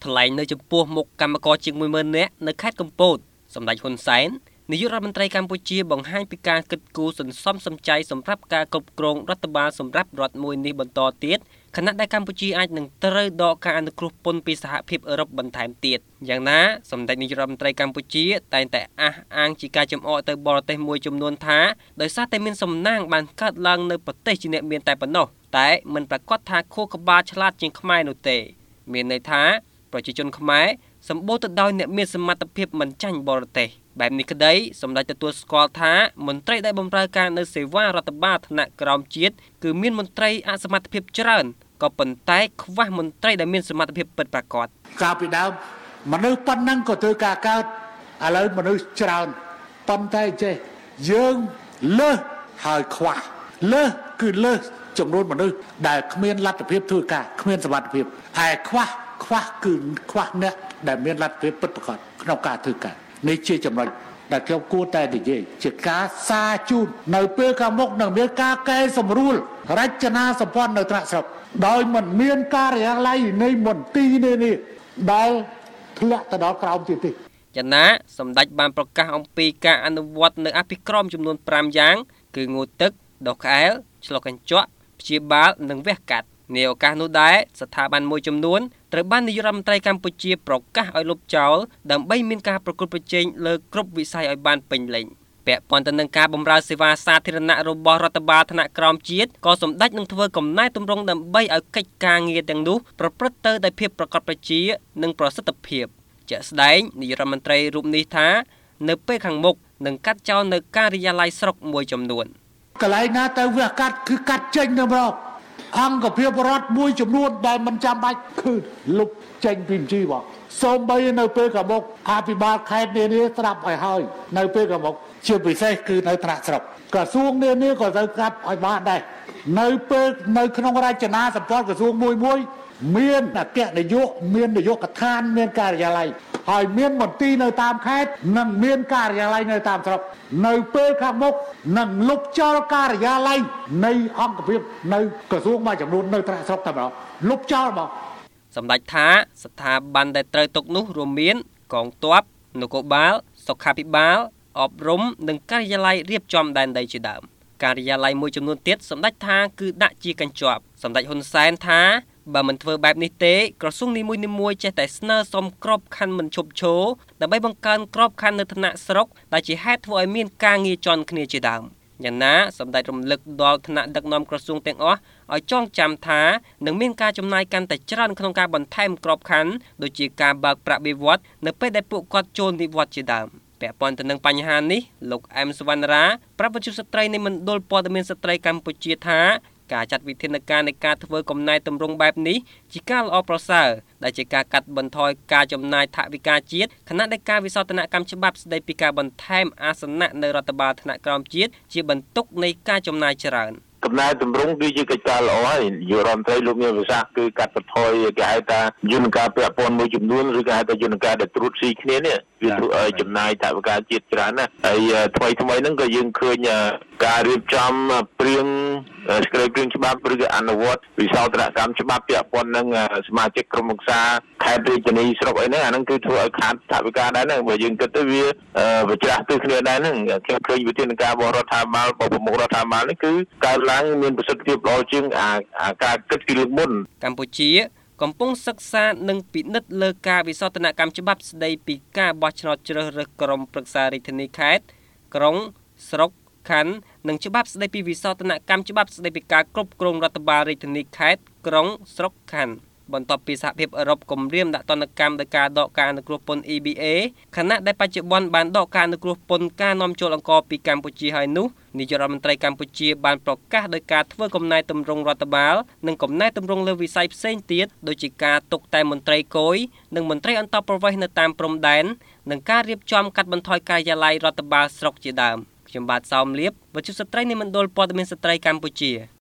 ថ្លែងនៅចំពោះមុខកម្មករជាង 10000 នាក់នៅខេត្តកំពតសម្ដេចហ៊ុនសែននាយករដ្ឋមន្ត្រីកម្ពុជាបង្ហាញពីការគិតគូរសន្សំសំចៃសម្រាប់ការគ្រប់គ្រងរដ្ឋបាលសម្រាប់រដ្ឋមួយនេះបន្តទៀតខណៈដែលកម្ពុជាអាចនឹងត្រូវដកការអនុគ្រោះពន្ធពីសហភាពអឺរ៉ុបបន្ថែមទៀតយ៉ាងណាសម្ដេចនាយករដ្ឋមន្ត្រីកម្ពុជាតែងតែអះអាងជាការចំអកទៅបរទេសមួយចំនួនថាដោយសារតែមានសំណាងបានកើតឡើងនៅប្រទេសជាអ្នកមានតែប៉ុណ្ណោះតែមិនប្រកាសថាខួរក្បាលឆ្លាតជាងខ្មែរនោះទេមានន័យថាប្រជាជនខ្មែរសម្បូរទៅដោយអ្នកមានសមត្ថភាពមិនចាញ់បរទេសបែបនេះក្តីសម្ដេចទទួលស្គាល់ថាមន្ត្រីដែលបម្រើការនៅសេវារដ្ឋបាលថ្នាក់ក្រោមជាតិគឺមានមន្ត្រីអសមត្ថភាពច្រើនក៏ប៉ុន្តែខ្វះមន្ត្រីដែលមានសមត្ថភាពពិតប្រាកដកាលពីដើមមនុស្សប៉ុណ្ណឹងក៏ធ្វើការកើតឥឡូវមនុស្សច្រើនប៉ុន្តែចេះយើងលើសហើយខ្វះលើសគឺលើសចំនួនមនុស្សដែលគ្មានលទ្ធភាពធ្វើការគ្មានសមត្ថភាពហើយខ្វះគឺខ្វះអ្នកដែលមានលទ្ធភាពពិតប្រាកដក្នុងការធ្វើការនេះជាចំណុចដែលខ្ញុំគួរតែនិយាយជាការសារជូននៅពេលខាងមុខនឹងមានការកែសម្រួលរចនាសម្ព័ន្ធនៅថ្នាក់ស្រុកដោយមិនមានការិយាល័យនៃមន្ទីរនេះដែលធ្លាក់ទៅដល់ក្រោមទៀតទេយ៉ាងណាសម្ដេចបានប្រកាសអំពីការអនុវត្តនៅអភិក្រមចំនួន5យ៉ាងគឺងូតទឹកដុសក្អែលឆ្លុះកញ្ចក់ព្យាបាលនិងវះកាត់នាឱកាសនោះដែរស្ថាប័នមួយចំនួនត្រូវបាននាយករដ្ឋមន្ត្រីកម្ពុជាប្រកាសឲ្យលុបចោលដើម្បីមានការប្រកួតប្រជែងលើគ្រប់វិស័យឲ្យបានពេញលេញពាក់ព័ន្ធទៅនឹងការបម្រើសេវាសាធារណៈរបស់រដ្ឋបាលថ្នាក់ក្រោមជាតិក៏សម្ដេចនឹងធ្វើកំណែទម្រង់ដើម្បីឲ្យកិច្ចការងារទាំងនោះប្រព្រឹត្តទៅដោយភាពប្រកបប្រជានិងប្រសិទ្ធភាពជាក់ស្ដែងនាយករដ្ឋមន្ត្រីរូបនេះថានៅពេលខាងមុខនឹងកាត់ចោលនៅការិយាល័យស្រុកមួយចំនួនកន្លែងណាទៅវះកាត់គឺកាត់ចេញទៅម្ដងអង្គភាពរដ្ឋមួយចំនួនដែលមិនចាំបាច់គឺលុបចេញពីជីវសូម្បីនៅពេលខាងមុខអភិបាលខេត្តនានាស្ដាប់ឲ្យហើយនៅពេលខាងមុខជាពិសេសគឺនៅថ្នាក់ស្រុកក្រសួងនានាក៏ត្រូវកាត់ឲ្យបានដែរនៅពេលនៅក្នុងរចនាសម្ព័ន្ធក្រសួងមួយមានអគ្គនាយកមាននាយកដ្ឋានមានការិយាល័យហើយមានមន្ទីរនៅតាមខេត្តនិងមានការិយាល័យនៅតាមស្រុកនៅពេលខាងមុខនឹងលុបចោលការិយាល័យនៃអង្គភាពនៅក្រសួងមួយចំនួននៅថ្នាក់ស្រុកតែម្ដងលុបចោលមកសម្ដេចថាស្ថាប័នដែលត្រូវទុកនោះរួមមានកងទ័ពនគរបាលសុខាភិបាលអប់រំនិងការិយាល័យរៀបចំដែនដីជាដើមការិយាល័យមួយចំនួនទៀតសម្ដេចថាគឺដាក់ជាកញ្ចប់សម្ដេចហ៊ុនសែនថាបើមិនធ្វើបែបនេះទេក្រសួងនីមួយៗចេះតែស្នើសុំក្របខ័ណ្ឌមិនឈប់ឈរដើម្បីបង្កើនក្របខ័ណ្ឌនៅថ្នាក់ស្រុកដែលជាហេតុធ្វើឲ្យមានការងារជន់គ្នាជាដើមយ៉ាងណាសម្ដេចរំលឹកដល់ថ្នាក់ដឹកនាំក្រសួងទាំងអស់ឲ្យចងចាំថានឹងមានការចំណាយកាន់តែច្រើនក្នុងការបន្ថែមក្របខ័ណ្ឌដូចជាការបើកប្រាក់បៀវត្សនៅពេលដែលពួកគាត់ចូលនិវត្តន៍ជាដើមពាក់ព័ន្ធទៅនឹងបញ្ហានេះលោកអែមសវណ្ណរាប្រាប់វិទ្យុស្ត្រីនៃមណ្ឌលព័ត៌មានស្ត្រីកម្ពុជាថាការចាត់វិធានការនៃការធ្វើកំណែទម្រង់បែបនេះជាការល្អប្រសើរដែលជាការកាត់បន្ថយការចំណាយថវិកាជាតិខណៈដែលការវិសោធនកម្មច្បាប់ស្តីពីការបន្ថែមអាសនៈនៅរដ្ឋបាលថ្នាក់ក្រោមជាតិជាបន្ទុកនៃការចំណាយច្រើនកំណែទម្រង់គឺជាកិច្ចការល្អហើយយុរដ្ឋមន្ត្រីលោកមានប្រសាសន៍គឺកាត់បន្ថយគេហៅថាយន្តការពាក់ព័ន្ធមួយចំនួនឬក៏ហៅថាយន្តការដែលត្រួតស៊ីគ្នានេះវាធ្វើឲ្យចំណាយថវិកាជាតិច្រើនណាស់ហើយថ្មីហ្នឹងក៏យើងឃើញការរៀបចំព្រៀងស្ក្រីព្រៀងច្បាប់ឬក៏អនុវត្តវិសោធនកម្មច្បាប់ពាក់ព័ន្ធនឹងសមាជិកក្រុមប្រឹក្សាខេត្តរាជធានីស្រុកអីហ្នឹងអាហ្នឹងគឺធ្វើឲ្យខាតថវិកាដែរហ្នឹងបើយើងគិតទៅវាប្រច្រាស់ទៅគ្នាដែរហ្នឹងខ្ញុំឃើញវិធានការរបស់រដ្ឋាភិបាលរបស់ប្រមុខរដ្ឋាភិបាលនេះគឺកើតឡើងមានប្រសិទ្ធភាពល្អជាងការគិតពីលើកមុនកម្ពុជាកំពុងសិក្សានិងពិនិត្យលើការវិសោធនកម្មច្បាប់ស្តីពីការបោះឆ្នោតជ្រើសរើសក្រុមប្រឹក្សារាជធានីខេត្តក្រុងស្រុកខណ្ឌនិងច្បាប់ស្តីពីវិសោធនកម្មច្បាប់ស្តីពីការគ្រប់គ្រងរដ្ឋបាលរាជធានីខេត្តក្រុងស្រុកខណ្ឌបន្ទាប់ពីសហភាពអឺរ៉ុបគំរាមដាក់ទណ្ឌកម្មដោយការដកការអនុគ្រោះពន្ធ EBA ខណៈដែលបច្ចុប្បន្នបានដកការអនុគ្រោះពន្ធការនាំចូលអង្ករពីកម្ពុជាហើយនោះនាយករដ្ឋមន្ត្រីកម្ពុជាបានប្រកាសដោយការធ្វើកំណែទម្រង់រដ្ឋបាលនិងកំណែទម្រង់លើវិស័យផ្សេងទៀតដូចជាការទុកតែមន្ត្រីគយនិងមន្ត្រីអន្តរប្រវេសន៍នៅតាមព្រំដែននិងការរៀបចំកាត់បន្ថយការិយាល័យរដ្ឋបាលស្រុកជាដើមខ្ញុំបាទសោមលៀបវិទ្យុស្ត្រីនៃមណ្ឌលព័ត៌មានស្ត្រីកម្ពុជា